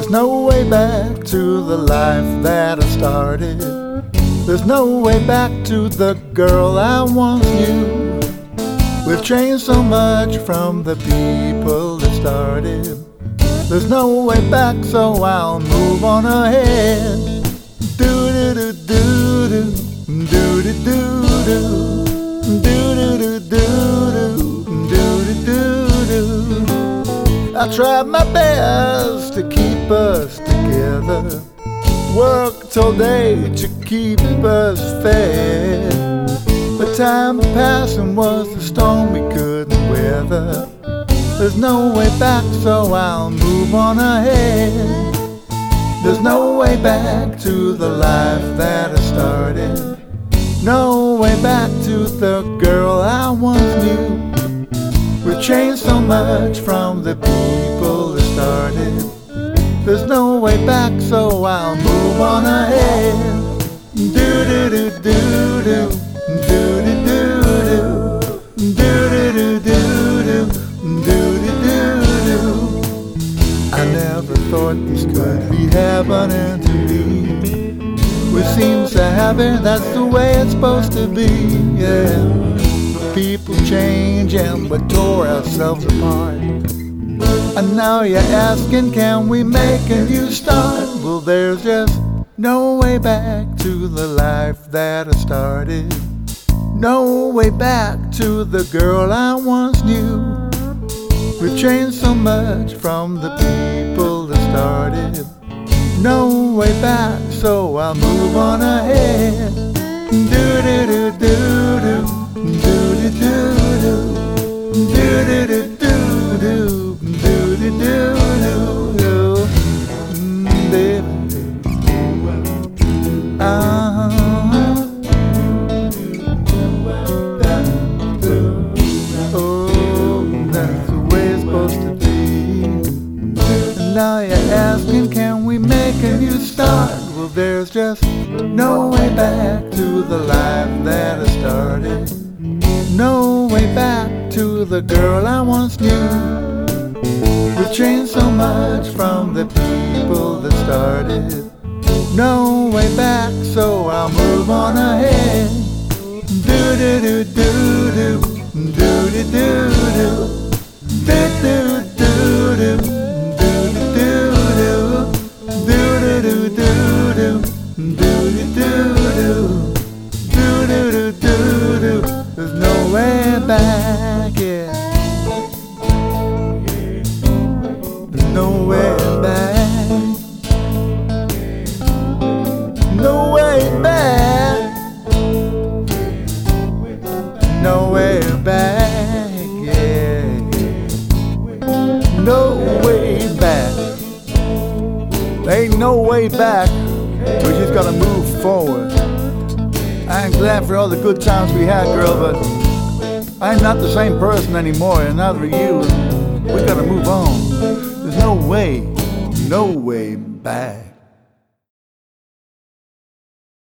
There's no way back to the life that I started. There's no way back to the girl I once knew. We've changed so much from the people that started. There's no way back, so I'll move on ahead. Do-do-do-do-do, do-do-do-do, do-do-do-do-do, do-do-do-do. I tried my best to keep us together, worked all day to keep us fed. But time passing was the storm we couldn't weather. There's no way back, so I'll move on ahead. There's no way back to the life that I started. No way back to the girl I once knew. We've changed so much from the people that started. There's no way back, so I'll move on ahead. Do-do-do-do-do, do-do-do-do, do-do-do-do-do, do-do-do-do. I never thought this could be happening to me. We seem to have it, that's the way it's supposed to be, yeah. People change and we tore ourselves apart. And now you're asking, can we make a new start? Well, there's just no way back to the life that I started. No way back to the girl I once knew. We've changed so much from the people that started. No way back, so I'll move on ahead. Do-do-do-do-do, do-do-do-do, do-do-do-do-do, do-do-do-do, baby. Now you're asking, can we make a new start? Well, there's just no way back to the life that I started. No way back to the girl I once knew. We've changed so much from the people that started. No way back, so I'll move on ahead. Do-do-do-do-do, do-do-do-do, do-do-do-do. There's no way back, yeah. There's no way back. No way back. No way back, yeah. No way back. Ain't no way back. We just gotta move forward. I'm glad for all the good times we had, girl, but I'm not the same person anymore, and neither are you. We gotta move on. There's no way back.